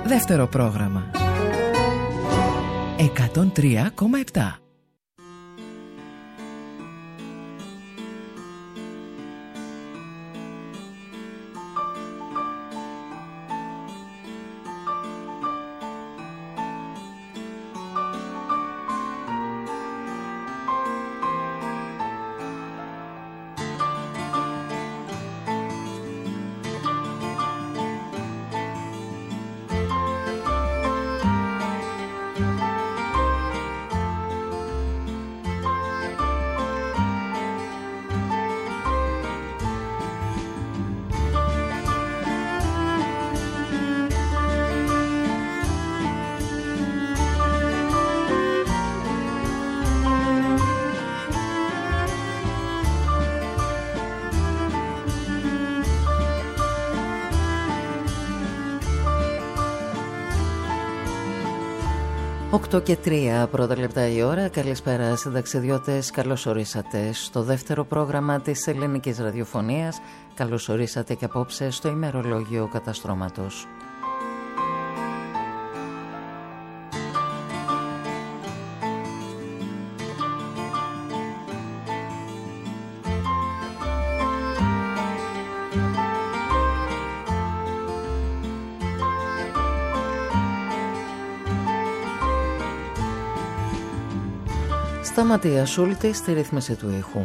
Δεύτερο πρόγραμμα 103,7. Και 3 πρώτα λεπτά η ώρα. Καλησπέρα συνταξιδιώτες, καλώς ορίσατε στο δεύτερο πρόγραμμα της ελληνικής ραδιοφωνίας. Καλώς ορίσατε και απόψε στο ημερολόγιο καταστρώματος. Σταματία Σούλτη στη ρύθμιση του ήχου.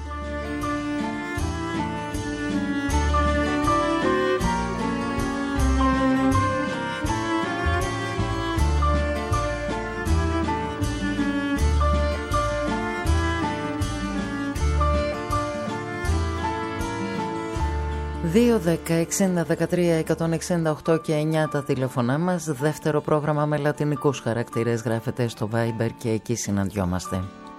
...2, 10, 60, 13, 168 και 9 τα τηλεφωνά μας. Δεύτερο πρόγραμμα με λατινικούς χαρακτήρες γράφεται στο Viber και εκεί συναντιόμαστε.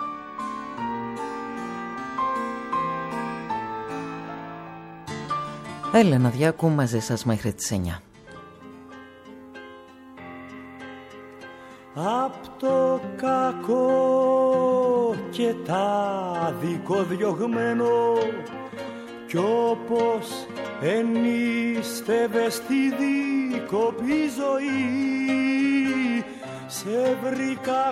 Έλενα Διάκου μαζί σας μέχρι τις 9. Απ' το κακό και τα δικοδιωγμένο κι όπως ενίστευες τη δίκοπη ζωή, σε βρήκα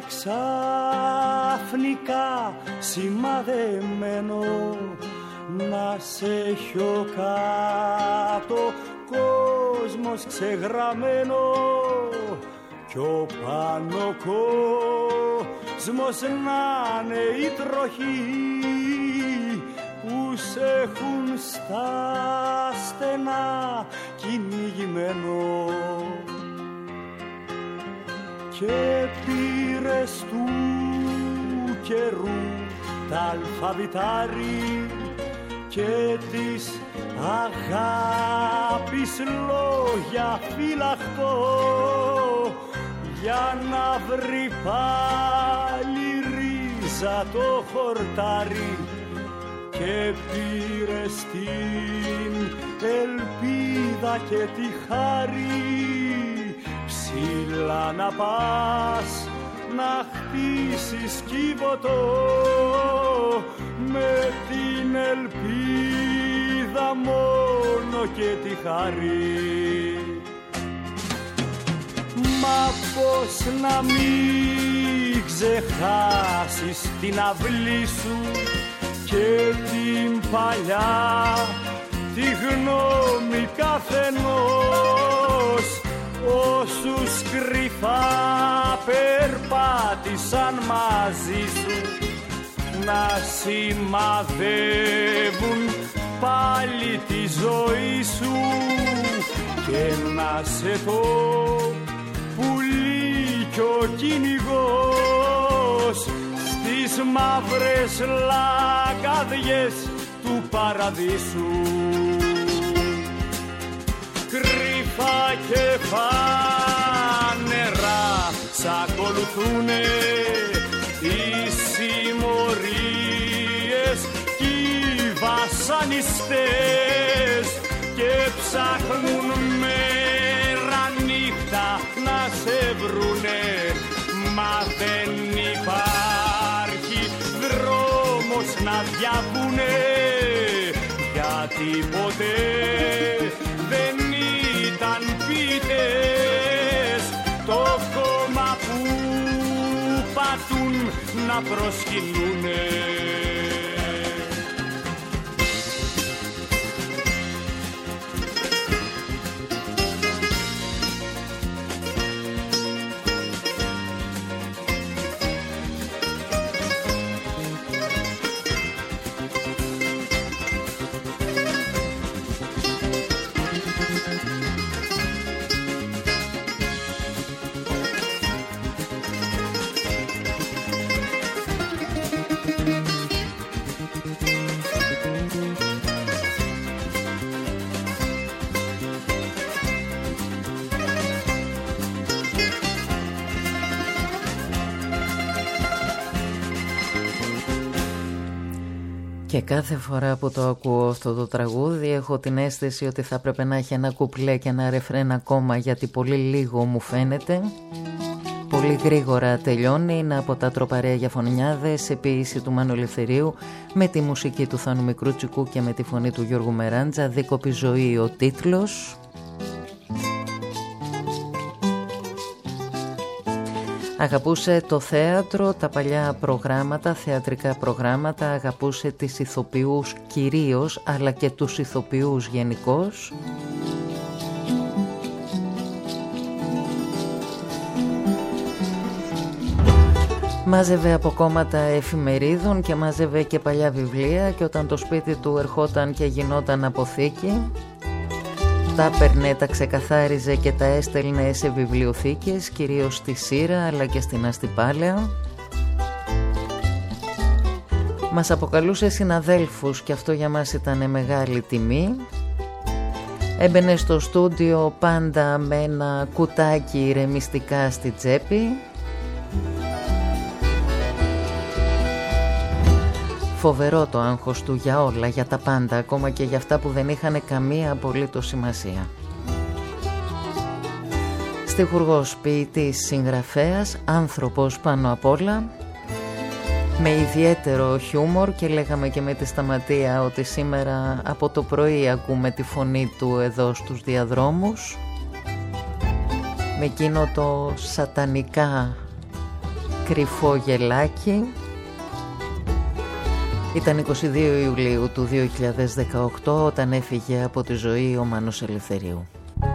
ξαφνικά σημαδεμένο να σε έχω κάτω, κόσμος ξεγραμμένο κι ο πάνω κόσμος να είναι η τροχή που σε έχουν στα στενά κυνηγημένο. Και πήρες του καιρού τα αλφαβητάρι και της αγάπης λόγια φυλαχτώ για να βρει πάλι ρίζα το χορτάρι. Και πήρες την ελπίδα και τη χάρη ψηλά να πας να χτίσεις κύβωτο με την ελπίδα μόνο και τη χαρή. Μα πώς να μην ξεχάσεις την αυλή σου και την παλιά τη γνώμη καθενός, όσους κρυφά περπάτησαν μαζί σου να σημαδεύουν πάλι τη ζωή σου και να σε το πουλί κι ο κυνηγός στις μαύρες λαγκάδιες του παραδείσου. Κρυφά και φανερά σ' ακολουθούνε οι συμμορίες κι οι βασανιστές και ψάχνουν μέρα νύχτα να σε βρουνε, μα δεν υπάρχει δρόμος να διαβούνε, γιατί ποτέ δεν ήταν ποιητές να προσκυνούνε. Και κάθε φορά που το ακούω αυτό το τραγούδι έχω την αίσθηση ότι θα πρέπει να έχει ένα κουπλέ και ένα ρεφρέν ακόμα, γιατί πολύ λίγο μου φαίνεται. Πολύ γρήγορα τελειώνει. Είναι από τα Τροπαρέα για Φωνιάδες σε ποίηση του Μάνου Ελευθερίου, με τη μουσική του Θάνου Μικρούτσικου και με τη φωνή του Γιώργου Μεράντζα. Δίκοπη ζωή ο τίτλος. Αγαπούσε το θέατρο, τα παλιά προγράμματα, θεατρικά προγράμματα, αγαπούσε τις ηθοποιούς κυρίως, αλλά και τους ηθοποιούς γενικώς. Μάζευε από κόμματα εφημερίδων και μάζευε και παλιά βιβλία, και όταν το σπίτι του ερχόταν και γινόταν αποθήκη, τα έπαιρνε, τα ξεκαθάριζε και τα έστελνε σε βιβλιοθήκες, κυρίως στη Σύρα αλλά και στην Αστυπάλαια. Μας αποκαλούσε συναδέλφους και αυτό για μας ήταν μεγάλη τιμή. Έμπαινε στο στούντιο πάντα με ένα κουτάκι ηρεμιστικά στη τσέπη. Φοβερό το άγχος του για όλα, για τα πάντα, ακόμα και για αυτά που δεν είχαν καμία απολύτως σημασία. Στιχουργός, ποιητής, συγγραφέας, άνθρωπος πάνω απ' όλα, με ιδιαίτερο χιούμορ, και λέγαμε και με τη Σταματία ότι σήμερα από το πρωί ακούμε τη φωνή του εδώ στους διαδρόμους, με εκείνο το σατανικά κρυφό γελάκι. Ήταν 22 Ιουλίου του 2018 όταν έφυγε από τη ζωή ο Μάνος Ελευθερίου.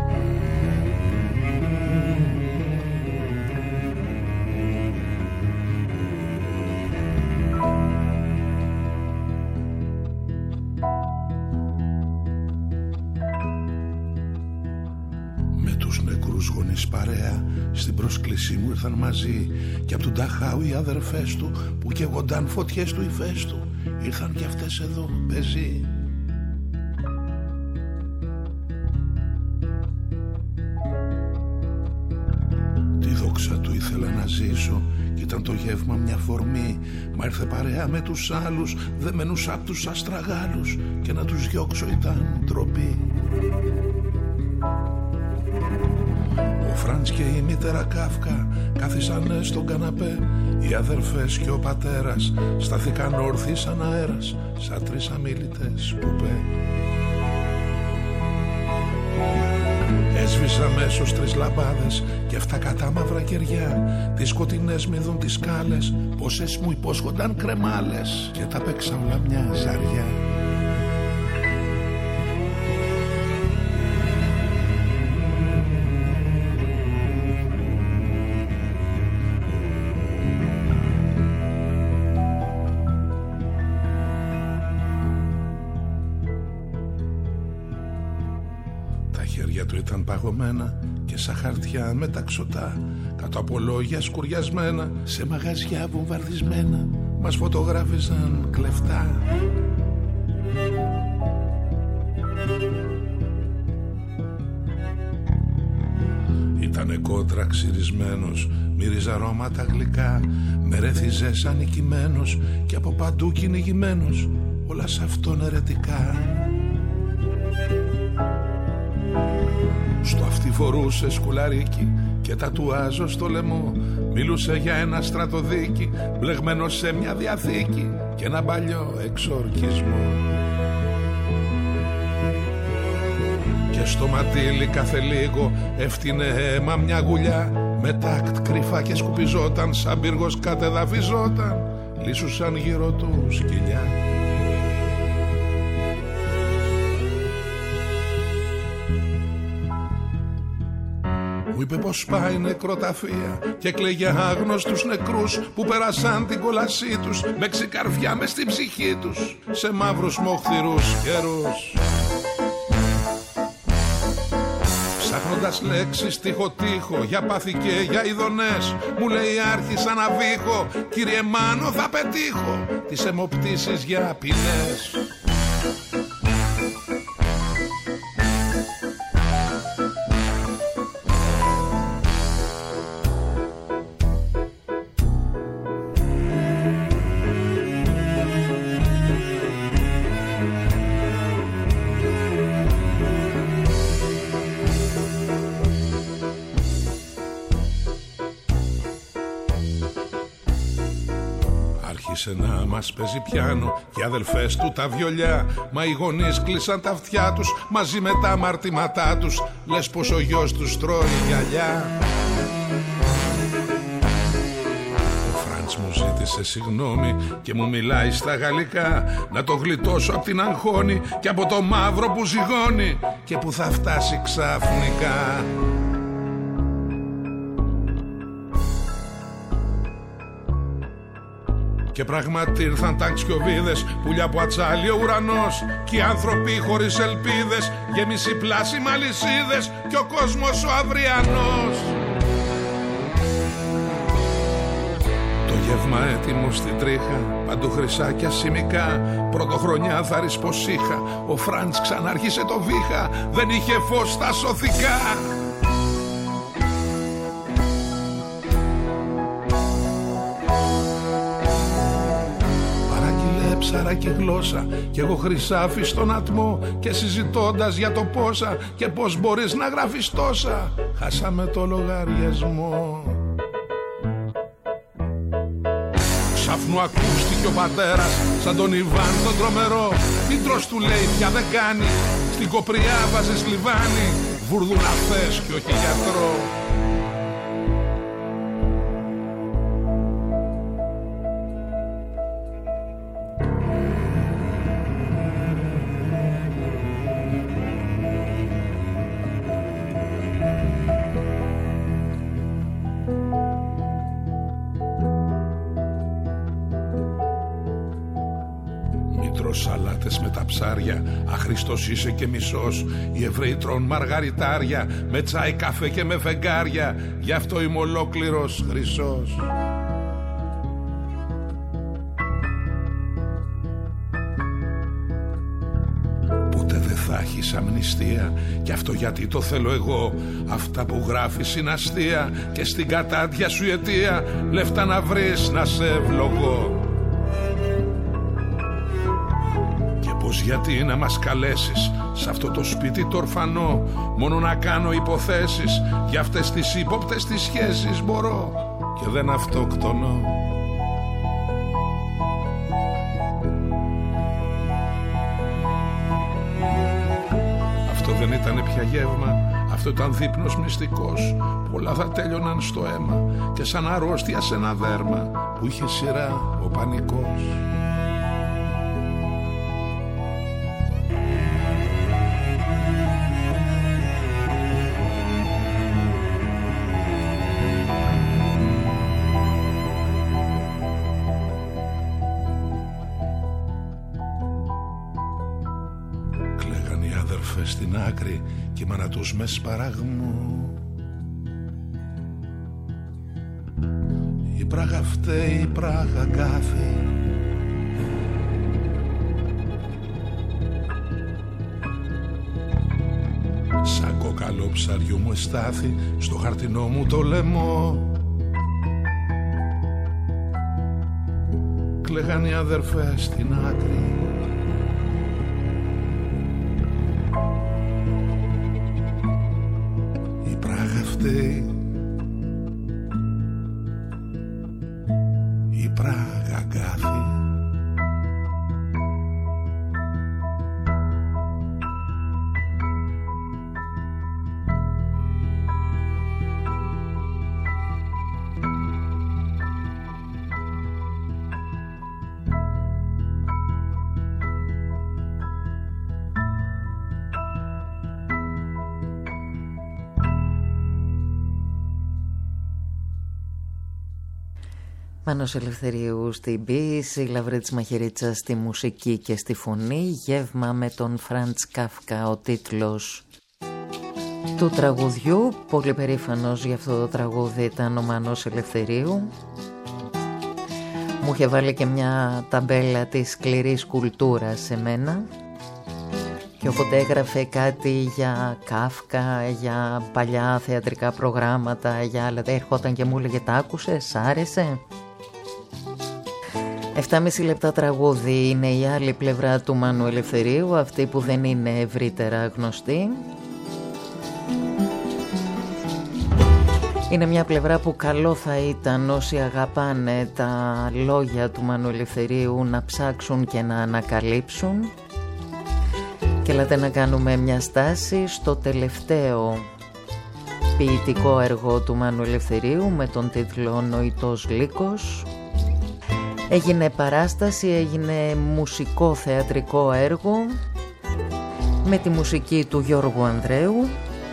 Με τους νεκρούς γονείς παρέα στην πρόσκλησή μου ήρθαν μαζί, και απ' του Νταχάου οι αδερφές του που καίγονταν φωτιές του υφές του. Ήρθαν κι αυτές εδώ πεζοί. Τη δόξα του ήθελα να ζήσω κι ήταν το γεύμα μια φορμή. Μα ήρθε παρέα με τους άλλους δεμένους απ' τους αστραγάλους, και να τους διώξω ήταν ντροπή. Ο Φραντς και η μήτερα Κάφκα κάθισανε στον καναπέ. Οι αδερφές και ο πατέρας στάθηκαν όρθιοι σαν αέρας, σαν τρεις αμίλητες πουπέ. Έσβησα αμέσως 3 λαμπάδες και 7 κατάμαυρα κεριά. Τις σκοτεινές μ' είδουν τις σκάλες, πόσες μου υπόσχονταν κρεμάλες, και τα παίξα όλα μια ζαριά. Του ήταν παγωμένα και σαν χαρτιά μεταξωτά, κάτω από λόγια σκουριασμένα, σε μαγαζιά βομβαρδισμένα, μας φωτογράφιζαν κλεφτά. Ήτανε κόντρα ξυρισμένος, μύριζε αρώματα γλυκά, με ρέθιζε σαν νικημένος και από παντού κυνηγημένος, όλα σ' αυτόν ερετικά. Στο αυτί φορούσε σκουλαρίκι και τατουάζω στο λαιμό. Μιλούσε για ένα στρατοδίκι μπλεγμένο σε μια διαθήκη και ένα παλιό εξορκισμό. Και στο ματήλι κάθε λίγο έφτιανε αίμα μια γουλιά, Με τάκτ κρυφά και σκουπιζόταν, σαν πύργος κατεδαφιζόταν, λύσουσαν γύρω του σκυλιά. Μου είπε πως πάει νεκροταφεία και κλαίγε άγνωστους νεκρούς που πέρασαν την κόλασή τους με ξεκαρφιά μες στην ψυχή τους σε μαύρους μοχθηρούς καιρούς. Ψάχνοντας λέξεις τείχο-τείχο για πάθη και για ειδονές, μου λέει άρχισα να βήχω, κύριε Μάνο θα πετύχω τις αιμοπτήσεις για ποινές. Να μας παίζει πιάνο και οι αδελφές του τα βιολιά, μα οι γονείς κλείσαν τα αυτιά τους μαζί με τα αμαρτήματά τους, λες πως ο γιος τους τρώει γυαλιά. Ο Φραντς μου ζήτησε συγγνώμη και μου μιλάει στα γαλλικά, να το γλιτώσω απ' την αγχώνη και από το μαύρο που ζυγώνει και που θα φτάσει ξαφνικά. Και πράγματι ήρθαν ταξιοβίδες, πουλιά από ατσάλι ο ουρανός, κι οι άνθρωποι χωρίς ελπίδες, γέμιση πλάση με αλυσίδες κι ο κόσμος ο αυριανός. Το γεύμα έτοιμο στην τρίχα, παντού χρυσάκια σημικά, πρωτοχρονιά θα πως είχα, ο Φραντς ξανάρχισε το βήχα, δεν είχε φως στα σωθικά. Ψάρα και γλώσσα κι εγώ χρυσάφι στον ατμό, και συζητώντας για το πόσα και πως μπορείς να γράφεις τόσα, χάσαμε το λογαριασμό. Ξαφνού ακούστηκε ο πατέρας σαν τον Ιβάν τον τρομερό, μήτρος του λέει πια δεν κάνει, στην κοπριά βάζεις λιβάνι, βούρδου να θες κι όχι γιατρό. Σαλάτες με τα ψάρια, αχρήστος είσαι και μισός. Οι Εβραίοι τρών μαργαριτάρια, με τσάι, καφέ και με φεγγάρια, γι' αυτό είμαι ολόκληρος χρυσός. Ποτέ δεν θα έχεις αμνηστία, κι αυτό γιατί το θέλω εγώ. Αυτά που γράφεις είναι αστεία και στην κατάντια σου η αιτία, λεφτά να βρεις να σε ευλογώ. Πως γιατί να μας καλέσεις σε αυτό το σπίτι το ορφανό, μόνο να κάνω υποθέσεις για αυτές τις ύποπτες τις σχέσεις μπορώ και δεν αυτοκτονώ. Αυτό δεν ήτανε πια γεύμα, αυτό ήταν δείπνος μυστικός, πολλά θα τέλειωναν στο αίμα και σαν αρρώστια σε ένα δέρμα που είχε σειρά ο πανικός. Στην άκρη και η μάνα τους με σπαραγμό. Η Πράγα φταίει, η Πράγα κάθε. Σαν κοκαλό ψαριού μου εστάθη στο χαρτινό μου το λαιμό. Κλαίγαν οι αδερφές στην άκρη. Η Πράγα κάθει. Μάνος Ελευθερίου στην ποίηση, Λαβρέτης Μαχαιρίτσας στη μουσική και στη φωνή. Γεύμα με τον Φραντς Κάφκα, ο τίτλος του τραγουδιού. Πολύ περήφανος για αυτό το τραγούδι ήταν ο Μάνος Ελευθερίου. Μου είχε βάλει και μια ταμπέλα της σκληρής κουλτούρας σε μένα. Και όποτε έγραφε κάτι για Κάφκα, για παλιά θεατρικά προγράμματα, για άλλα, έρχονταν και μου έλεγε, τα άκουσες, σ' άρεσε? 7,5 λεπτά τραγούδι είναι η άλλη πλευρά του Μάνου Ελευθερίου, αυτή που δεν είναι ευρύτερα γνωστή. Είναι μια πλευρά που καλό θα ήταν όσοι αγαπάνε τα λόγια του Μάνου Ελευθερίου να ψάξουν και να ανακαλύψουν. Και έλατε να κάνουμε μια στάση στο τελευταίο ποιητικό έργο του Μάνου Ελευθερίου με τον τίτλο «Νοητός Λύκος». Έγινε παράσταση, έγινε μουσικό θεατρικό έργο με τη μουσική του Γιώργου Ανδρέου.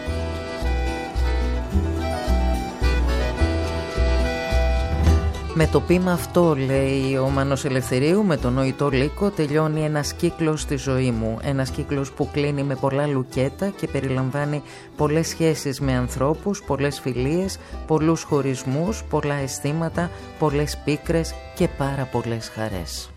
Με το ποίημα αυτό, λέει ο Μάνος Ελευθερίου, με τον Νοητό Λύκο τελειώνει ένας κύκλος στη ζωή μου. Ένας κύκλος που κλείνει με πολλά λουκέτα και περιλαμβάνει πολλές σχέσεις με ανθρώπους, πολλές φιλίες, πολλούς χωρισμούς, πολλά αισθήματα, πολλές πίκρες και πάρα πολλές χαρές.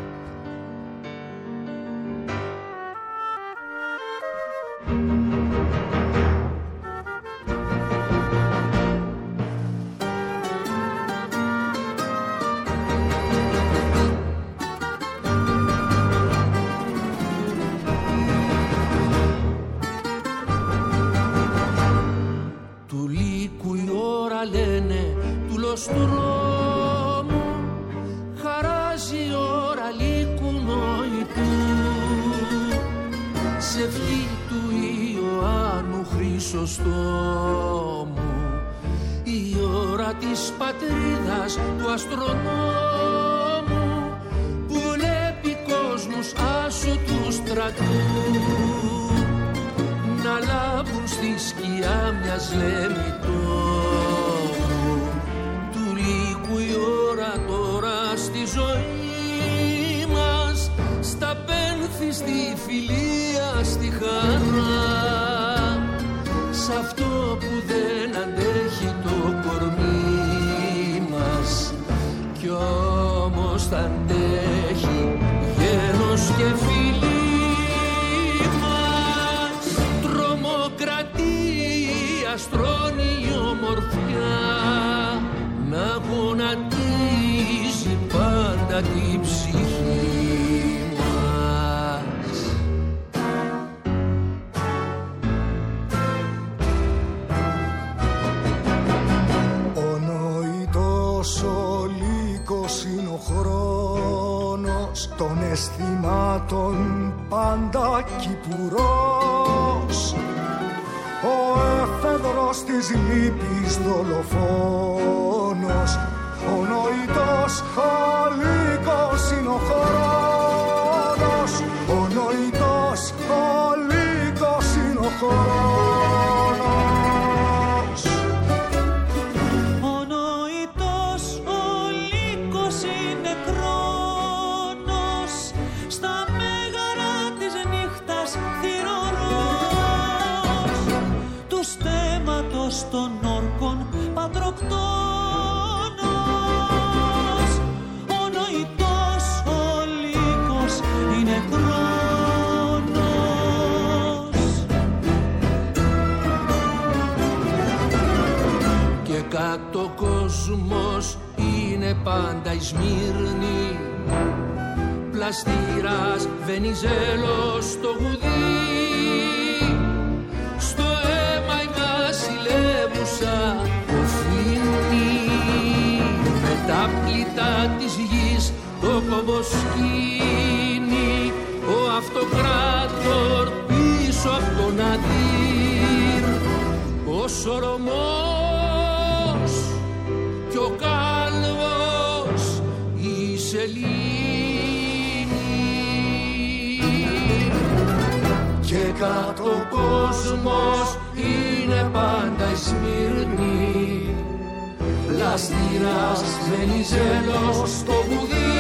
Πλαστήρας, Βενιζέλος, το γουδί. Στο αίμα η βασιλεύουσα οφείλει. Με τα πλήτα της γης το κομποσκίνη. Ο αυτοκράτορ πίσω από τον Αντίρ. Ο Σολομός κι ο Κάλβος η Σελήνη. Και κάτω ο κόσμος είναι πάντα η Σμύρνη. πλαστήρας μένει ζέλος στο βουδί.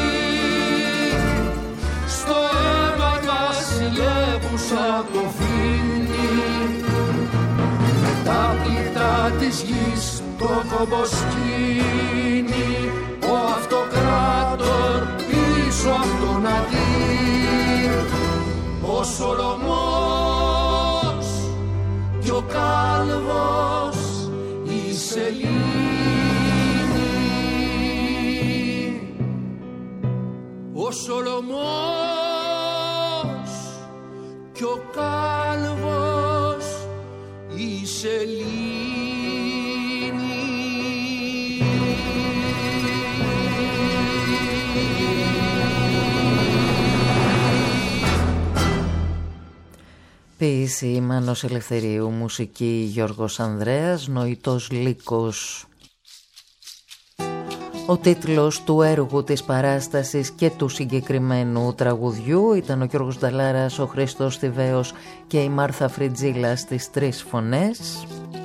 Στο αίμα η βασιλεύουσα το φρύνει, με τα πλήτα της γης το κομποσκίνει. Ο αυτοκράτορ πίσω απ' τον Αντίρ, ο Σολωμός κι ο Κάλβος η Σελήνη. Ο Σολωμός κι ο Κάλβος η Σελήνη. Ποίηση Μάνος Ελευθερίου, μουσική Γιώργος Ανδρέας, νοητός Λύκος. Ο τίτλος του έργου της παράστασης και του συγκεκριμένου τραγουδιού ήταν ο Γιώργος Νταλάρας, ο Χρήστος Θηβαίος και η Μάρθα Φριτζίλα στις 3 φωνές.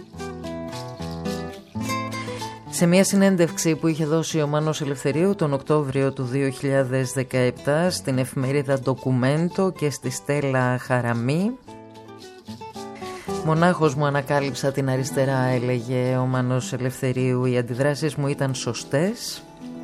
Σε μια συνέντευξη που είχε δώσει ο Μάνος Ελευθερίου τον Οκτώβριο του 2017 στην εφημερίδα Ντοκουμέντο και στη Στέλλα Χαραμή, «Μονάχος μου ανακάλυψα την αριστερά», έλεγε ο Μάνος Ελευθερίου, «οι αντιδράσεις μου ήταν σωστές.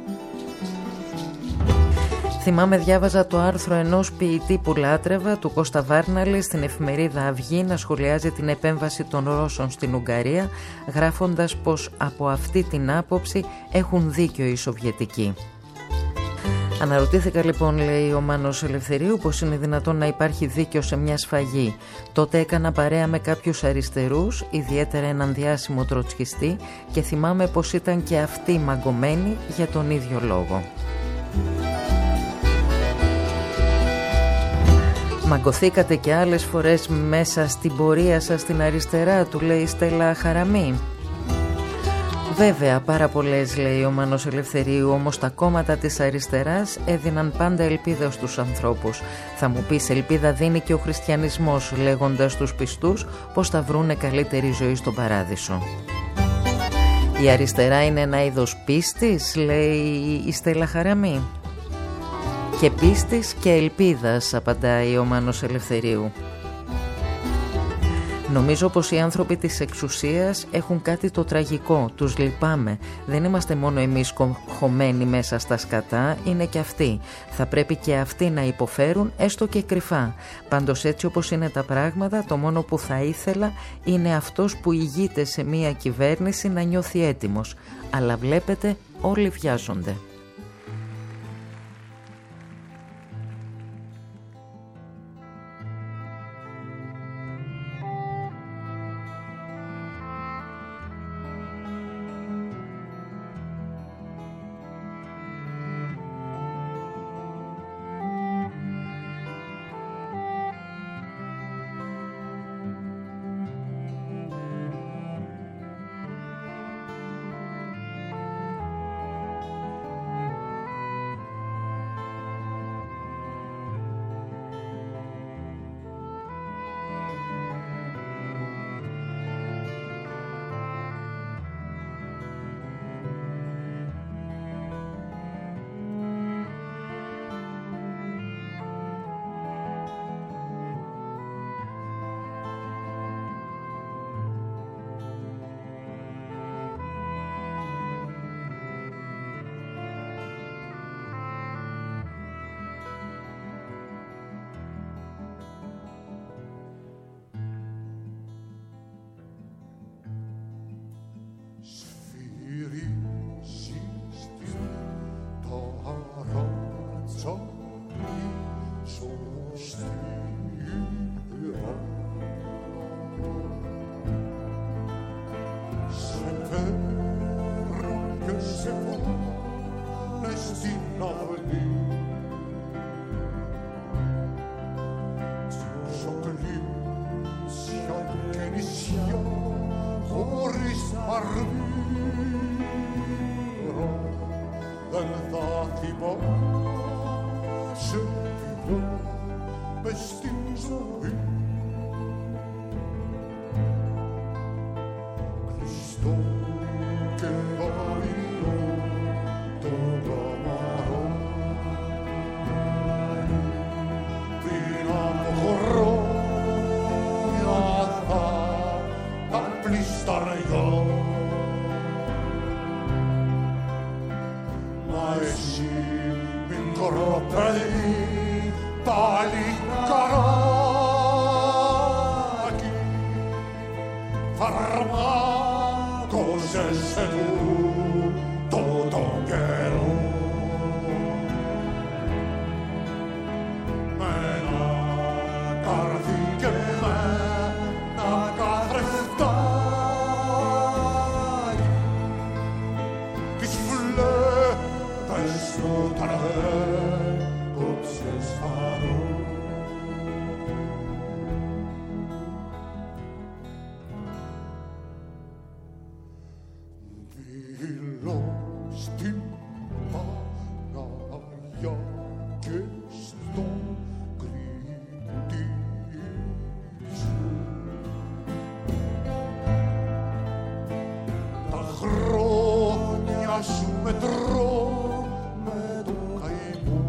Θυμάμαι διάβαζα το άρθρο ενός ποιητή που λάτρευα, του Κώστα Βάρναλη, στην εφημερίδα Αυγή να σχολιάζει την επέμβαση των Ρώσων στην Ουγγαρία, γράφοντας πως από αυτή την άποψη έχουν δίκιο οι Σοβιετικοί. Αναρωτήθηκα λοιπόν», λέει ο Μάνος Ελευθερίου, «πως είναι δυνατόν να υπάρχει δίκιο σε μια σφαγή. Τότε έκανα παρέα με κάποιους αριστερούς, ιδιαίτερα έναν διάσημο τροτσκιστή, και θυμάμαι πως ήταν και αυτοί μαγκωμένοι για τον ίδιο λόγο». «Μαγκωθήκατε και άλλες φορές μέσα στην πορεία σας στην αριστερά», του λέει η Στέλλα Χαραμή. «Βέβαια, πάρα πολλές», λέει ο Μάνος Ελευθερίου, «όμως τα κόμματα της αριστεράς έδιναν πάντα ελπίδα στους ανθρώπους. Θα μου πεις, ελπίδα δίνει και ο χριστιανισμός, λέγοντας στους πιστούς πως θα βρούνε καλύτερη ζωή στον παράδεισο». «Η αριστερά είναι ένα είδος πίστης», λέει η Στέλλα Χαραμή. «Και πίστης και ελπίδας», απαντάει ο Μάνος Ελευθερίου. «Νομίζω πως οι άνθρωποι της εξουσίας έχουν κάτι το τραγικό, τους λυπάμαι. Δεν είμαστε μόνο εμείς χωμένοι μέσα στα σκατά, είναι και αυτοί. Θα πρέπει και αυτοί να υποφέρουν, έστω και κρυφά. Πάντως έτσι όπως είναι τα πράγματα, το μόνο που θα ήθελα είναι αυτός που ηγείται σε μια κυβέρνηση να νιώθει έτοιμος. Αλλά βλέπετε, όλοι βιάζονται». Χριστό και βάλει πλησταριό. Μα εσύ μικρό παιδί, παλικαράκι, φαρμάκωσες τον καιρό. Με ένα καρδί και με ένα καθρεφτάκι, τις φλέβες του τρέκοψες φαρό. Δηλώ στην Παναγιά και στον κριτή σου τα χρόνια σου μετρώ με το καημό.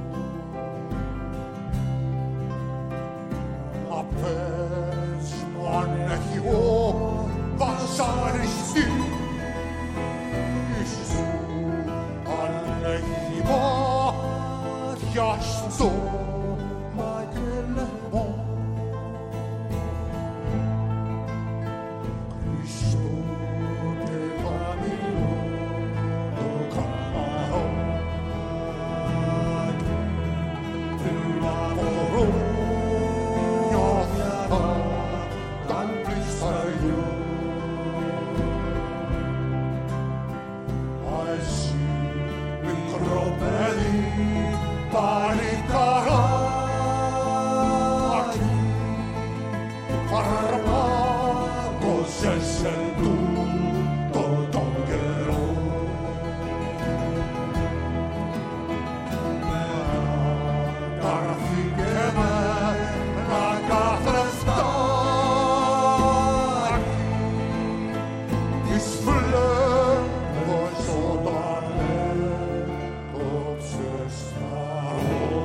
Μα πες μου αν έχει ο βασανιστής σου, αν έχει μάτια στο μαγελεμό. Χριστό και χαμηλό το καμαράκι, τριλαπορώ μια τα πλησταριό. Μα εσύ μικρό παιδί, παλικαράκι, φαρμάκωσες εν τούτο τον καιρό. Με ένα καρφί και με ένα καθρεφτάκι, τις φλέβες όταν έκοψες φαρό.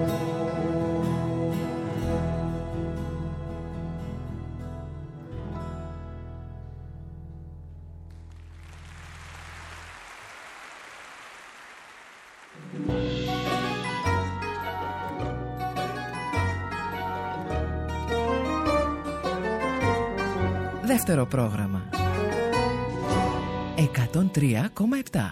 Δεύτερο πρόγραμμα 103,7.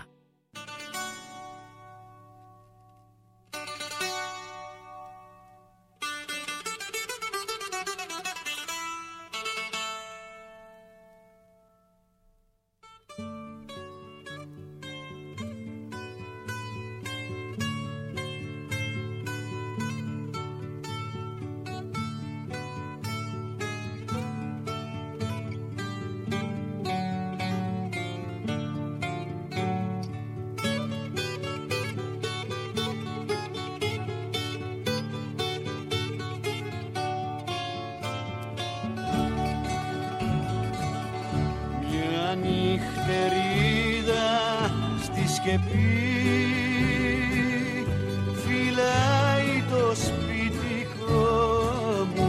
νυχτερίδα στη σκεπή φυλάει το σπιτικό μου.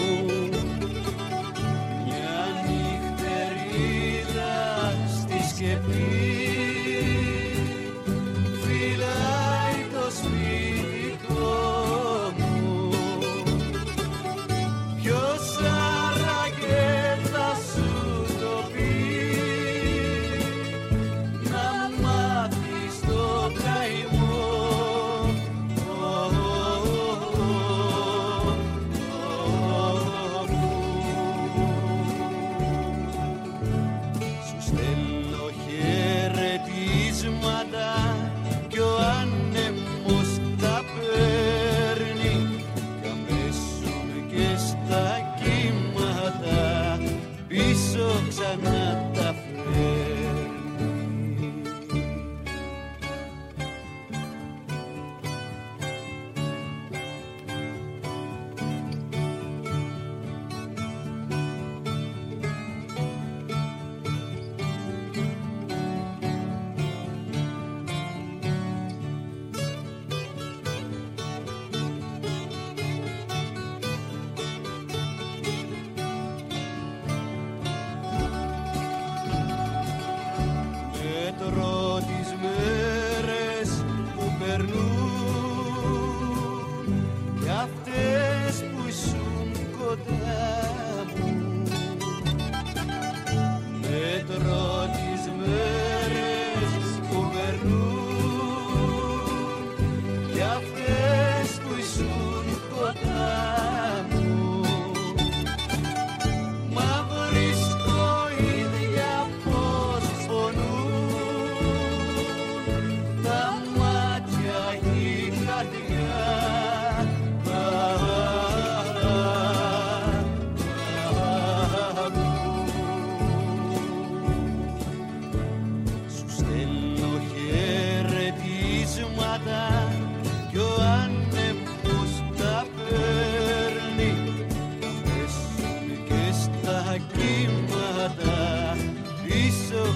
Μια νυχτερίδα στη σκεπή φυλάει το σπιτικό μου. Ποιος άραγε θα σου το πει να μάθεις το καημό. Σου στέλνω χαιρετίσματα κι ο άνεμος τα παίρνει κι αμέσως και στα κύματα πίσω ξανά τα φέρνει.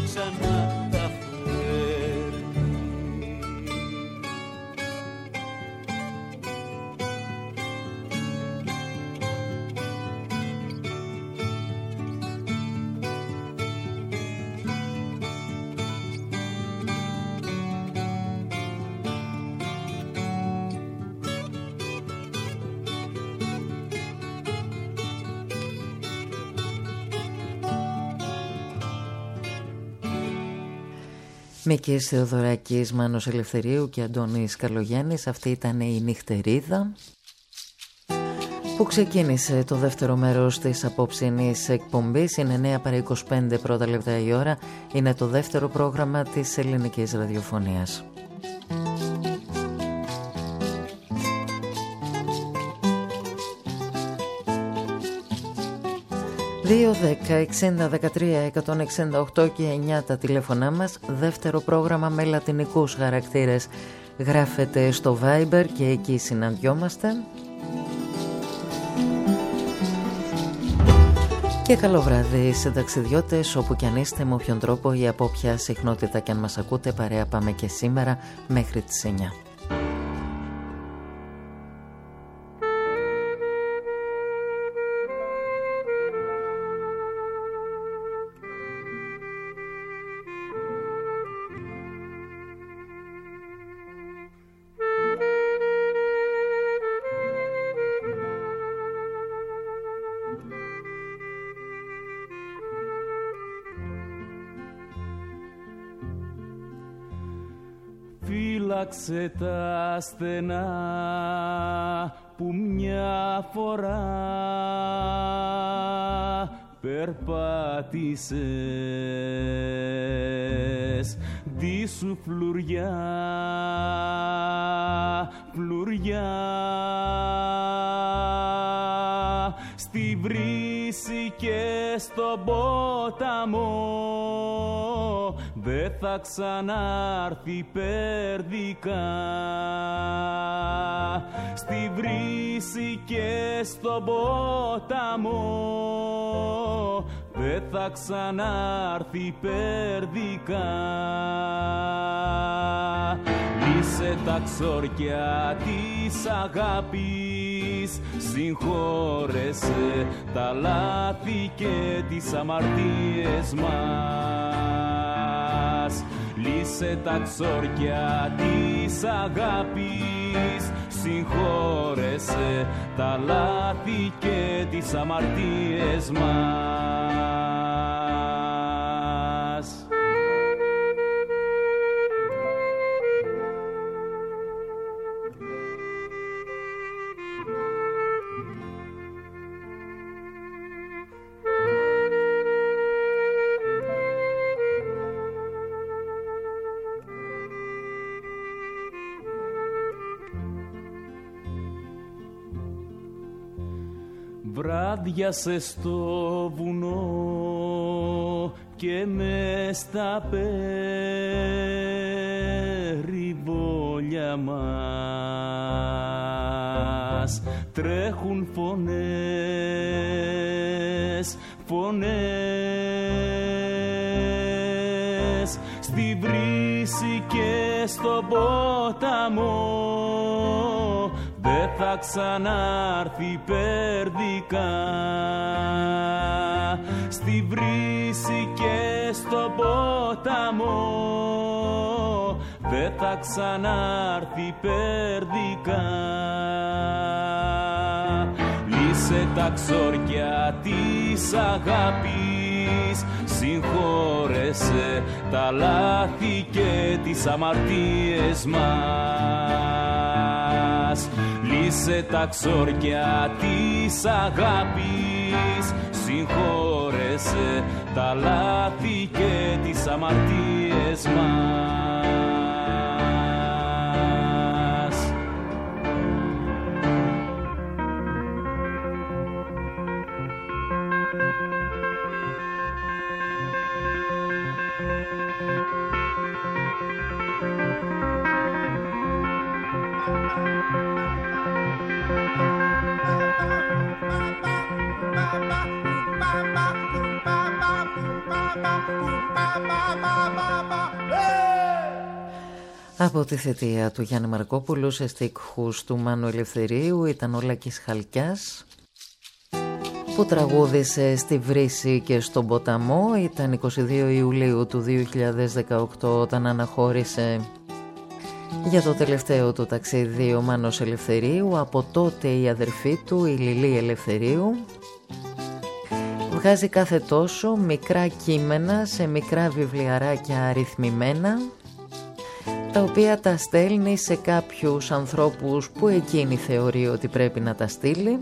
ξανά τα φέρνει. Μίκης Θεοδωράκης, Μάνος Ελευθερίου και Αντώνης Καλογιάννης. Αυτή ήταν η Νυχτερίδα που ξεκίνησε το δεύτερο μέρος της απόψινής εκπομπής. Είναι 9 παρά 25 πρώτα λεπτά η ώρα. Είναι το δεύτερο πρόγραμμα της ελληνικής ραδιοφωνίας. 2-10-60-13-168 και 9 τα τηλέφωνά μας. Δεύτερο πρόγραμμα με λατινικούς χαρακτήρες γράφεται στο Viber και εκεί συναντιόμαστε. Και καλό βράδυ σε ταξιδιώτες, όπου κι αν είστε, με όποιον τρόπο ή από όποια συχνότητα κι αν μας ακούτε. Παρέα πάμε και σήμερα μέχρι τις 9. Φύλαξε τα στενά που μια φορά περπάτησες, δι' σου φλουριά, φλουριά, στη βρύση και στον ποταμό. Δε θα ξανάρθει περδικά, στη βρύση και στον ποταμό. Δε θα ξανάρθει περδικά. Λύσε τα ξόρκια της αγάπης, συγχώρεσε τα λάθη και τις αμαρτίες μας. Λύσε τα ξόρκια της αγάπης, συγχώρεσε τα λάθη και τις αμαρτίες μας. Βράδιασε στο βουνό και μες στα περιβόλια μας τρέχουν φωνές, φωνές, στη βρύση και στον ποταμό. Δε θα ξανάρθει περδικά, στη βρύση και στον ποταμό. Δε θα ξανάρθει περδικά. Λύσε τα ξόρκια της αγάπης, συγχώρεσε τα λάθη και τις αμαρτίες μας. Λύσε τα ξόρκια της αγάπης, συγχώρεσε τα λάθη και τις αμαρτίες μας. Από τη θητεία του Γιάννη Μαρκόπουλου σε στίχους του Μάνου Ελευθερίου ήταν ο Λάκης Χαλκιάς, που τραγούδισε στη Βρύση και στον ποταμό. Ήταν 22 Ιουλίου του 2018 όταν αναχώρησε για το τελευταίο του ταξίδι ο Μάνος Ελευθερίου. Από τότε η αδερφή του, η Λιλή Ελευθερίου, βγάζει κάθε τόσο μικρά κείμενα σε μικρά βιβλιαράκια αριθμημένα, τα οποία τα στέλνει σε κάποιους ανθρώπους που εκείνη θεωρεί ότι πρέπει να τα στείλει.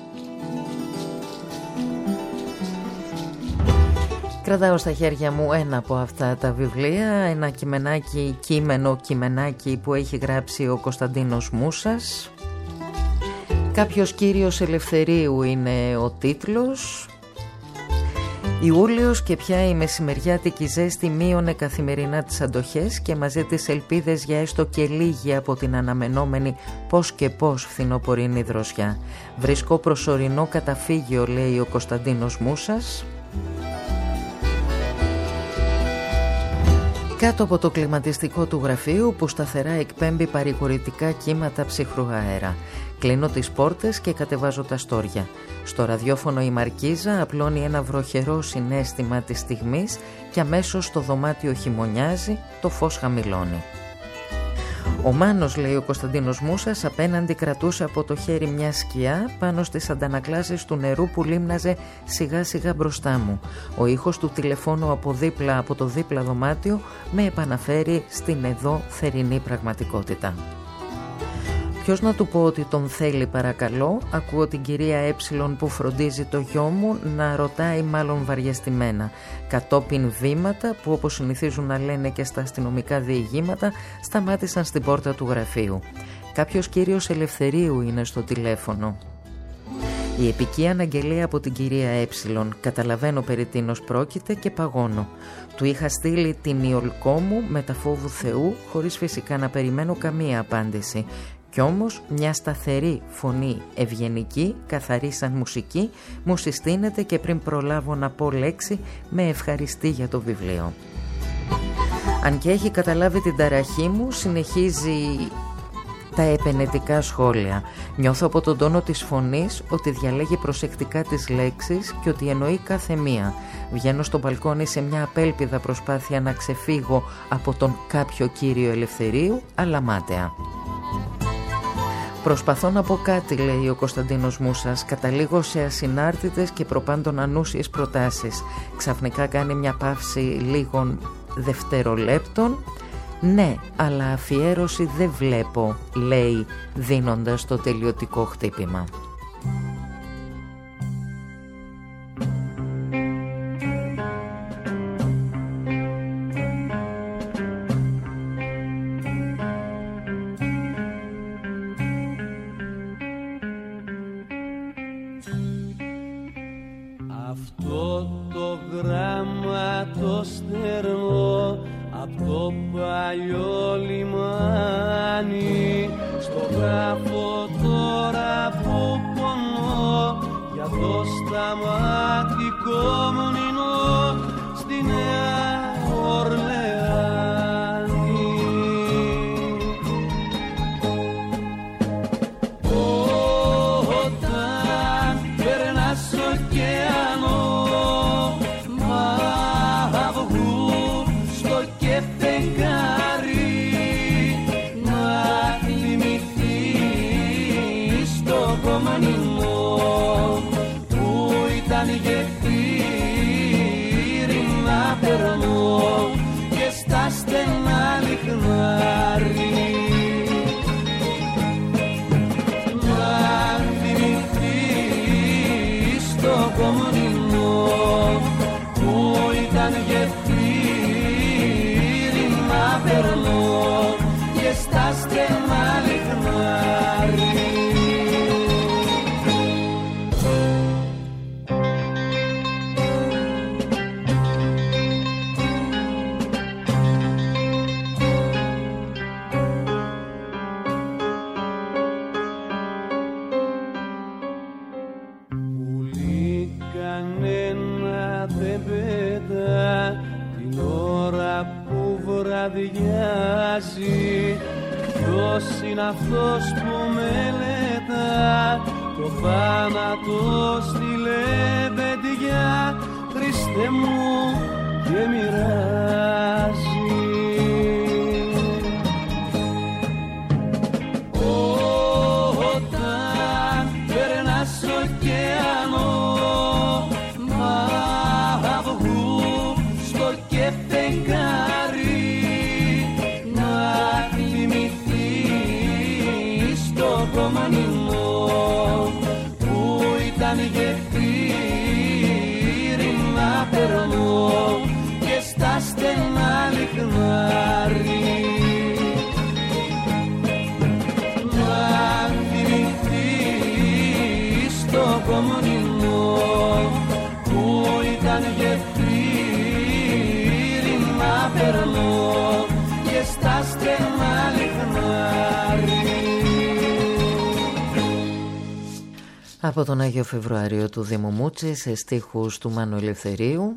Κρατάω στα χέρια μου ένα από αυτά τα βιβλία, ένα κείμενάκι που έχει γράψει ο Κωνσταντίνος Μούσας. Κάποιος κύριος Ελευθερίου είναι ο τίτλος. Ιούλιος και πια η μεσημεριάτικη ζέστη μείωνε καθημερινά τις αντοχές και μαζί τις ελπίδες για έστω και λίγη από την αναμενόμενη πώς και πώς φθινοπορεινή δροσιά. Βρίσκω προσωρινό καταφύγιο, λέει ο Κωνσταντίνος Μούσας, κάτω από το κλιματιστικό του γραφείου που σταθερά εκπέμπει παρηγορητικά κύματα ψυχρού αέρα. Κλείνω τις πόρτες και κατεβάζω τα στόρια. Στο ραδιόφωνο η Μαρκίζα απλώνει ένα βροχερό συναίσθημα της στιγμής και αμέσως το δωμάτιο χειμωνιάζει, το φως χαμηλώνει. Ο Μάνος, λέει ο Κωνσταντίνος Μούσας, απέναντι κρατούσε από το χέρι μια σκιά πάνω στις αντανακλάσεις του νερού που λίμναζε σιγά σιγά μπροστά μου. Ο ήχος του τηλεφώνου από το δίπλα δωμάτιο με επαναφέρει στην εδώ θερινή πραγματικότητα. Ποιος να του πω ότι τον θέλει, παρακαλώ? Ακούω την κυρία Έψιλον που φροντίζει το γιο μου να ρωτάει, μάλλον βαριεστημένα. Κατόπιν βήματα που, όπως συνηθίζουν να λένε και στα αστυνομικά διηγήματα, σταμάτησαν στην πόρτα του γραφείου. Κάποιος κύριος Ελευθερίου είναι στο τηλέφωνο. Η επική αναγγελία από την κυρία Έψιλον. Καταλαβαίνω περί τίνος πρόκειται και παγώνω. Του είχα στείλει την ιολκό μου με τα φόβου Θεού, χωρίς φυσικά να περιμένω καμία απάντηση. Κι όμως μια σταθερή φωνή, ευγενική, καθαρή σαν μουσική, μου συστήνεται και πριν προλάβω να πω λέξη με ευχαριστεί για το βιβλίο. Αν και έχει καταλάβει την ταραχή μου, συνεχίζει τα επενετικά σχόλια. Νιώθω από τον τόνο της φωνής ότι διαλέγει προσεκτικά τις λέξεις και ότι εννοεί κάθε μία. Βγαίνω στο μπαλκόνι σε μια απέλπιδα προσπάθεια να ξεφύγω από τον κάποιο κύριο Ελευθερίου, αλλά μάταια. Προσπαθώ να πω κάτι, λέει ο Κωνσταντίνος Μούσας, καταλήγω σε ασυνάρτητες και προπάντων ανούσιες προτάσεις. Ξαφνικά κάνει μια παύση λίγων δευτερολέπτων. Ναι, αλλά αφιέρωση δεν βλέπω, λέει δίνοντας το τελειωτικό χτύπημα. Αυτό το γράμμα το στερνώ απ' το παλιό λιμάνι, στο γράφω τώρα που πονώ για το σταματικό μνηνό στη Νέα Ορλεάνη. Όταν περνάς ωκεανό μαύγου στο κεφεγγάρι, να θυμηθείς το κομμανιμό που ήταν γεφύρι να περνώ και στα στενά λιχνάρι. Να θυμηθείς το κομμανιμό που ήταν γεφύρι να περνώ και στα στενά λιχνάρι. Πουλί κανένα δεν πετά αδιάζει. Ποιος είναι αυτός που μελετά το θάνατο στη λεβεντιά, Χριστέ μου, και μοιράζει. Όταν περνάς ωκεανό μαύρου στο κεφεκάρι, να θυμηθείς το κομμανινό που ήταν γεφύρι να περνώ και στα στενά λιχνάρι. Να θυμηθείς το κομμανινό που ήταν γεφύρι να περνώ και στα στενά λιχνάρι. Από τον Άγιο Φεβρουάριο του Δήμου Μούτσι σε στίχους του Μάνου Ελευθερίου.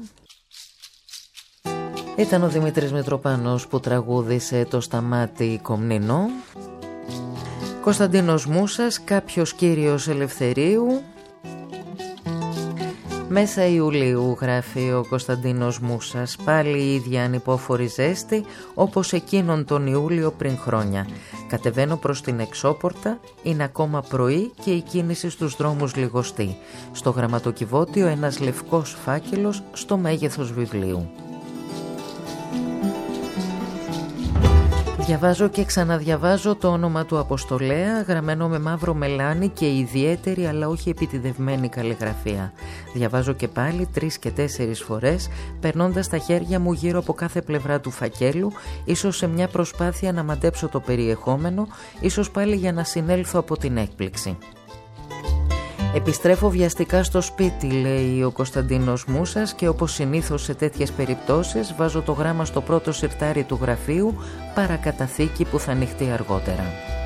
Ήταν ο Δημήτρης Μητροπάνος που τραγούδισε το Σταμάτη Κομνηνό. Κωνσταντίνος Μούσας, Κάποιος κύριος Ελευθερίου. Μέσα Ιουλίου, γράφει ο Κωνσταντίνος Μούσας, πάλι η ίδια ανυπόφορη ζέστη όπως εκείνον τον Ιούλιο πριν χρόνια. Κατεβαίνω προς την εξώπορτα, είναι ακόμα πρωί και η κίνηση στους δρόμους λιγοστή. Στο γραμματοκιβώτιο ένας λευκός φάκελος στο μέγεθος βιβλίου. Διαβάζω και ξαναδιαβάζω το όνομα του Αποστολέα, γραμμένο με μαύρο μελάνι και ιδιαίτερη αλλά όχι επιτηδευμένη καλλιγραφία. Διαβάζω και πάλι 3 και 4 φορές, περνώντας τα χέρια μου γύρω από κάθε πλευρά του φακέλου, ίσως σε μια προσπάθεια να μαντέψω το περιεχόμενο, ίσως πάλι για να συνέλθω από την έκπληξη. Επιστρέφω βιαστικά στο σπίτι, λέει ο Κωνσταντίνος Μούσας, και όπως συνήθως σε τέτοιες περιπτώσεις βάζω το γράμμα στο πρώτο συρτάρι του γραφείου, παρακαταθήκη που θα ανοιχτεί αργότερα.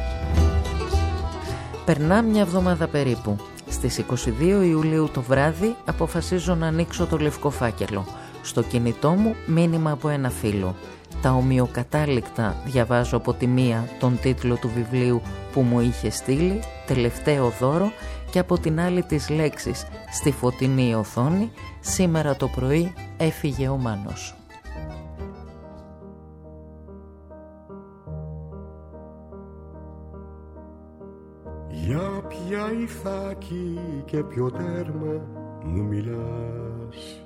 Περνά μια εβδομάδα περίπου. Στις 22 Ιουλίου το βράδυ αποφασίζω να ανοίξω το λευκό φάκελο. Στο κινητό μου μήνυμα από ένα φίλο. Τα ομοιοκατάληκτα διαβάζω από τη μία τον τίτλο του βιβλίου που μου είχε στείλει, τελευταίο δώρο, και από την άλλη τις λέξεις στη φωτεινή οθόνη, σήμερα το πρωί έφυγε ο Μάνος. Για ποια ηθάκη και ποιο τέρμα μου μιλάς,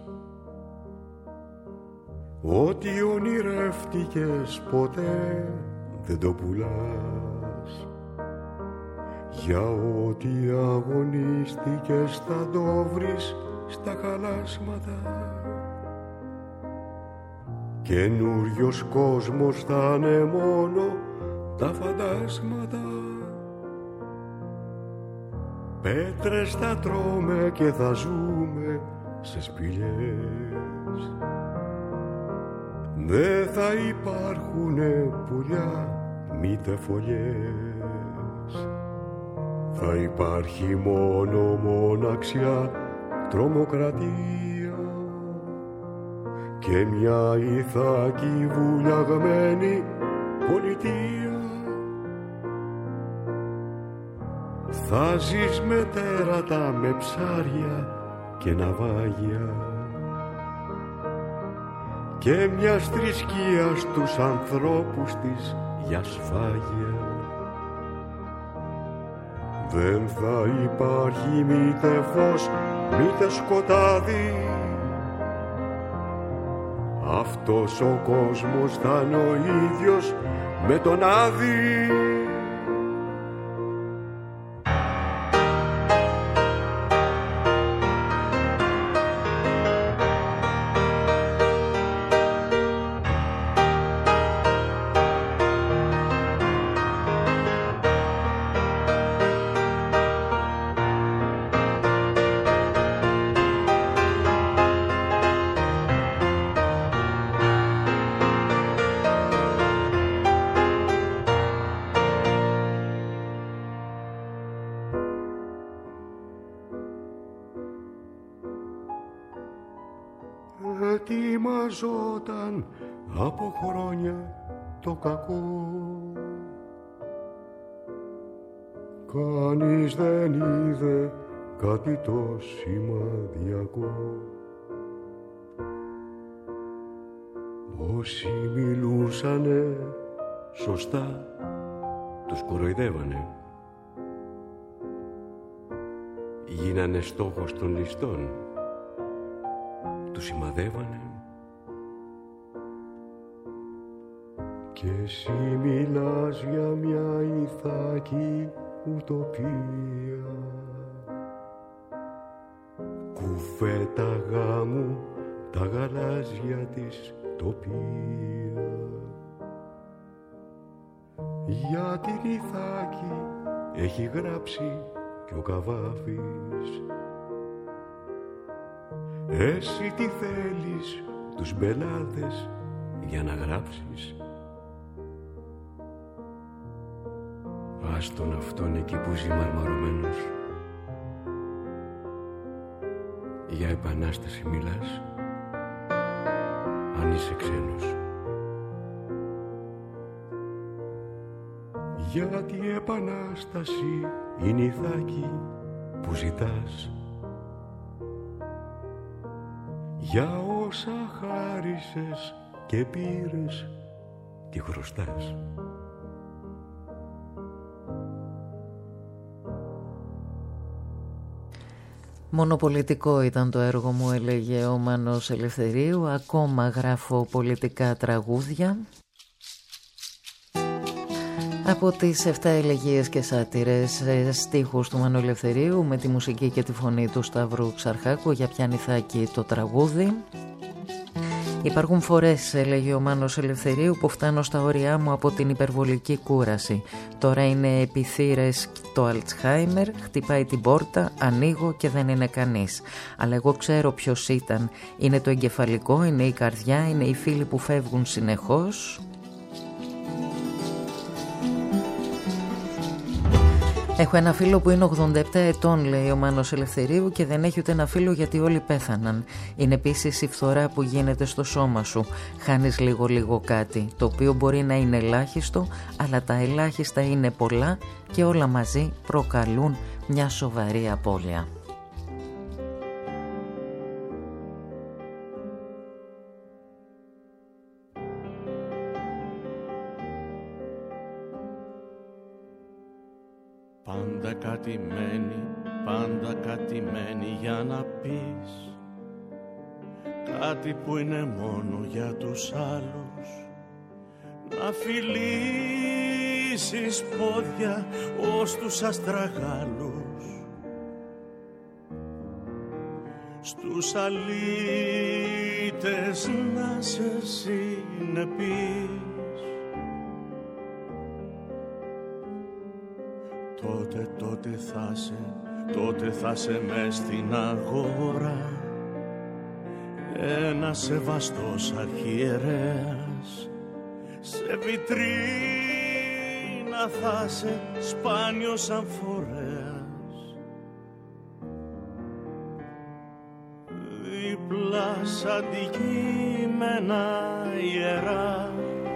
ό,τι ονειρεύτηκες ποτέ δεν το πουλάς. Για ό,τι αγωνίστηκες θα το βρεις στα χαλάσματα. Καινούριος κόσμος θα είναι μόνο τα φαντάσματα. Πέτρες θα τρώμε και θα ζούμε σε σπηλιές. Δεν θα υπάρχουνε πουλιά μήτε φωλιές. Θα υπάρχει μόνο μοναξιά, τρομοκρατία και μια ηθάκη βουλιαγμένη πολιτεία. Θα ζεις με τέρατα, με ψάρια και ναυάγια και μιας θρησκείας τους ανθρώπους της για σφάγια. Δεν θα υπάρχει μήτε φως, μήτε σκοτάδι. Αυτός ο κόσμος θα είναι ο ίδιος με τον Άδη. Ετοιμαζόταν από χρόνια το κακό. Κανείς δεν είδε κάτι το σημαδιακό. Όσοι μιλούσανε σωστά τους κοροϊδεύανε. Γίνανε στόχος των ληστών. Τους σημαδεύανε. Και εσύ μιλάς για μια ηθάκη ουτοπία. Κουφέτα γάμου τα γαλάζια της τοπία. Για την ηθάκη έχει γράψει και ο Καβάφης. Εσύ τι θέλεις τους μπελάδες για να γράψεις? Άστον αυτόν εκεί που ζει μαρμαρωμένος. Για επανάσταση μιλάς, αν είσαι ξένος. Γιατί η επανάσταση είναι η ηθάκη που ζητάς. Για όσα χάρισες και πήρες τι χρωστάς. Μονοπολιτικό ήταν το έργο μου, έλεγε ο Μάνος Ελευθερίου. Ακόμα γράφω πολιτικά τραγούδια. Από τις 7 ελεγγύες και σάτυρες, στίχους του Μάνου Ελευθερίου, με τη μουσική και τη φωνή του Σταύρου Ξαρχάκου, για ποιαν ηθάκη το τραγούδι. Υπάρχουν φορές, έλεγε ο Μάνος Ελευθερίου, που φτάνω στα όρια μου από την υπερβολική κούραση. Τώρα είναι επιθύρες το Αλτσχάιμερ, χτυπάει την πόρτα, ανοίγω και δεν είναι κανείς. Αλλά εγώ ξέρω ποιος ήταν. Είναι το εγκεφαλικό, είναι η καρδιά, είναι οι φίλοι που φεύγουν συνεχώς. Έχω ένα φίλο που είναι 87 ετών, λέει ο Μάνος Ελευθερίου, και δεν έχει ούτε ένα φίλο γιατί όλοι πέθαναν. Είναι επίσης η φθορά που γίνεται στο σώμα σου. Χάνεις λίγο κάτι, το οποίο μπορεί να είναι ελάχιστο, αλλά τα ελάχιστα είναι πολλά και όλα μαζί προκαλούν μια σοβαρή απώλεια. Πάντα κάτι μένει για να πεις κάτι που είναι μόνο για τους άλλους. Να φιλήσεις πόδια ως τους αστραγάλους, στους αλήτες να σε συνεπείς. Τότε θα σε μες στην αγορά ένας σεβαστός αρχιερέας. Σε βιτρίνα θα σε σπάνιος αμφορέας. Δίπλα σ' αντικείμενα ιερά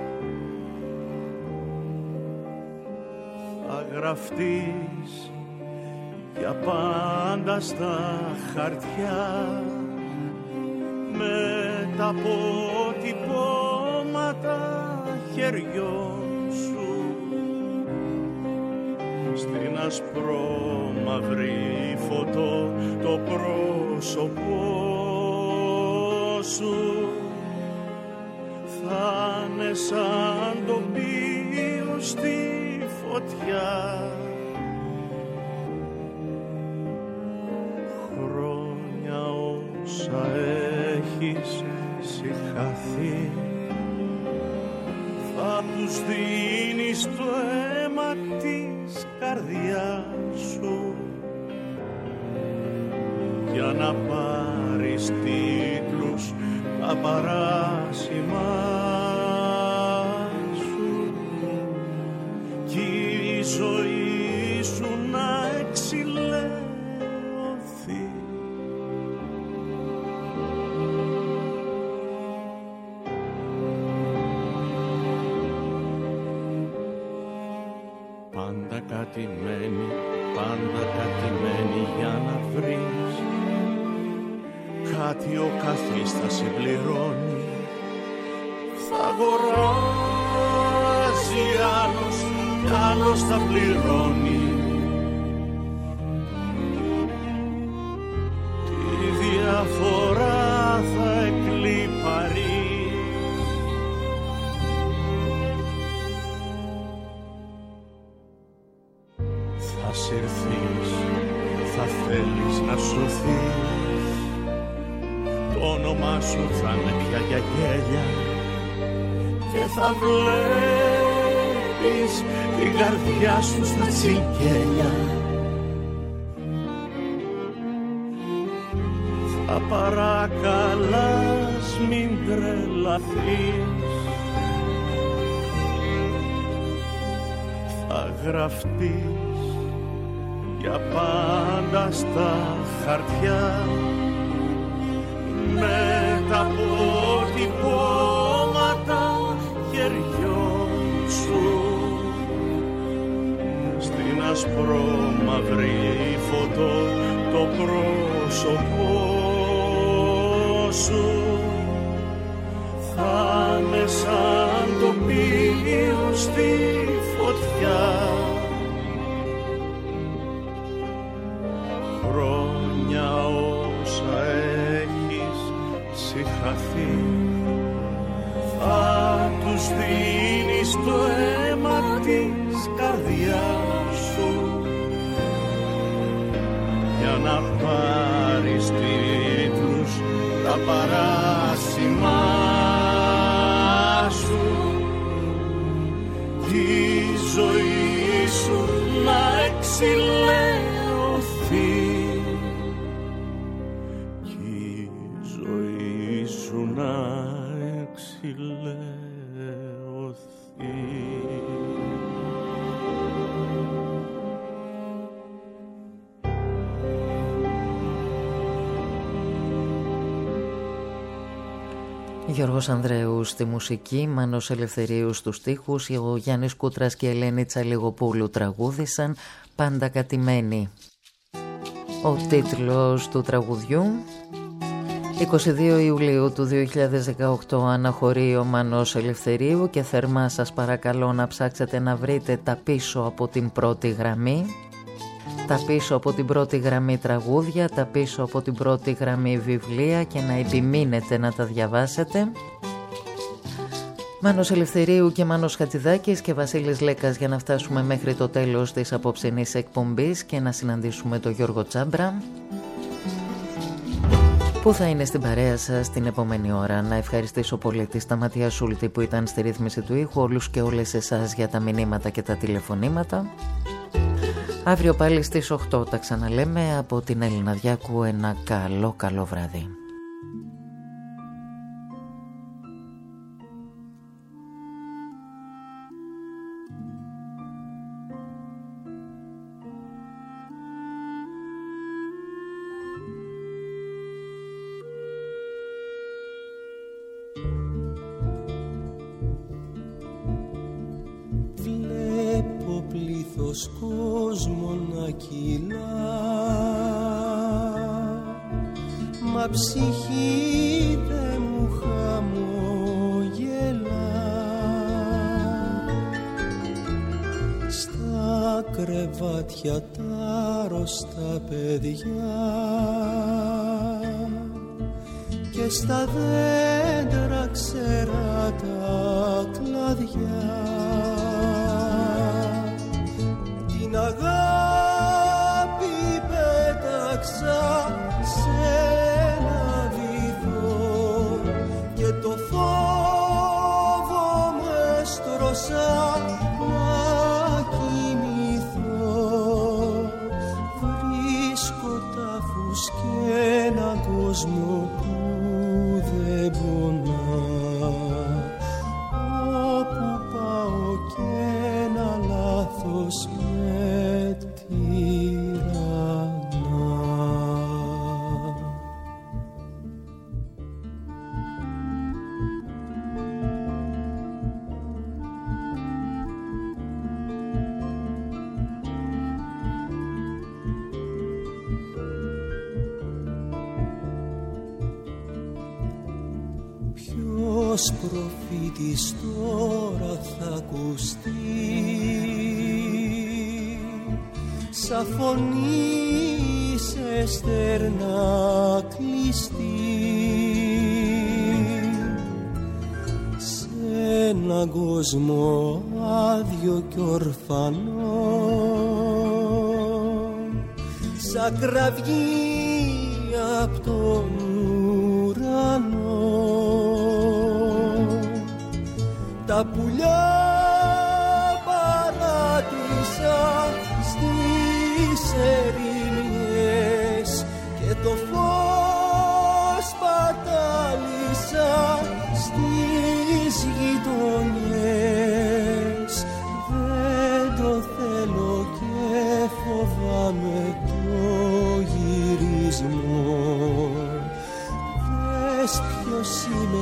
θα γραφτείς για πάντα στα χαρτιά με τα αποτυπώματα χεριών σου στην ασπρόμαυρη φωτό το πρόσωπό σου θα είναι σαν τοπίο στη φωτιά. Χρόνια όσα έχεις συγχαθεί θα τους δίνεις το αίμα της καρδιάς σου για να πάρεις τίτλους τα παράσημά σου κι η ζωή σου να εξηλαιωθεί. κατημένη, πάντα κατημένη για να βρεις κάτι ο καθής θα συμπληρώνει. Θα αγοράζει άλλος κι άλλος θα πληρώνει. Τη διαφορά θα εκλιπαρείς. Θα συρθείς, θα θέλεις να σωθείς. Το όνομά σου θα είναι πια για γέλια και θα βλέπεις την καρδιά σου στα τσιγκέλια. Θα παρακαλάς μην τρελαθείς. Θα γραφτείς για πάντα στα χαρτιά με τα αποτυπώματα χεριών σου στην ασπρόμαυρη φωτό το πρόσωπό σου θα είναι σαν τοπίο στη φωτιά. Χρόνια όσα έχεις συγχαθεί θα τους δίνεις το αίμα της καρδιάς σου για να πάρεις τίτλους τα παράσημά σου. Τη ζωή σου να εξηλαιωθεί. Γιώργος Ανδρέου στη μουσική, Μάνος Ελευθερίου στους στίχους, ο Γιάννης Κούτρας και η Ελένη Τσαλιγοπούλου τραγούδησαν «Πάντα κατημένη». Ο τίτλος του τραγουδιού 22 Ιουλίου του 2018 αναχωρεί ο Μάνος Ελευθερίου και θερμά σας παρακαλώ να ψάξετε να βρείτε τα πίσω από την πρώτη γραμμή. Τα πίσω από την πρώτη γραμμή τραγούδια, τα πίσω από την πρώτη γραμμή βιβλία και να επιμείνετε να τα διαβάσετε. Μάνος Ελευθερίου και Μάνος Χατζηδάκης και Βασίλης Λέκας για να φτάσουμε μέχρι το τέλος της απόψινής εκπομπής και να συναντήσουμε τον Γιώργο Τσάμπρα που θα είναι στην παρέα σας την επόμενη ώρα. Να ευχαριστήσω πολύ τη Σταματία Σούλτη που ήταν στη ρύθμιση του ήχου, όλους και όλες εσάς για τα μηνύματα και τα τηλεφωνήματα. Αύριο πάλι στις 8 τα ξαναλέμε. Από την Έλληνα Διάκου ένα καλό βράδυ. Κόσμο να κυλά, μα ψυχή δε μου χαμογελά. Στα κρεβάτια τα αρρωστά παιδιά και στα δέντρα ξερά τα κλαδιά. Την αγάπη πέταξα σε ένα βυθό και το φόβο με στρώσα να κοιμηθώ. Βρίσκω τάφους και έναν κόσμο που δεν πονά, όπου πάω και ένα λάθος με τυραννά. στροφή της τώρα θα ακουστεί σαν φωνή σε στέρνα κλειστή σε έναν κόσμο άδειο κι ορφανό σαν κραυγή απ' τον ουρανό. Τα πουλιά παράτησα στις ερημιές και το φως πατάλησα στις γειτονιές. Δεν το θέλω και φοβάμαι το γυρισμό. Δες ποιος είμαι